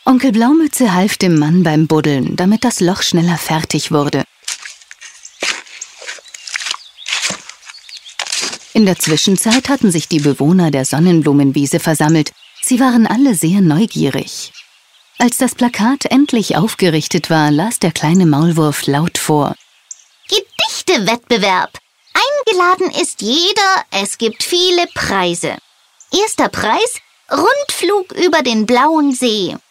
Onkel Blaumütze half dem Mann beim Buddeln, damit das Loch schneller fertig wurde. In der Zwischenzeit hatten sich die Bewohner der Sonnenblumenwiese versammelt. Sie waren alle sehr neugierig. Als das Plakat endlich aufgerichtet war, las der kleine Maulwurf laut vor. Gedichtewettbewerb. Eingeladen ist jeder, es gibt viele Preise. Erster Preis: Rundflug über den blauen See.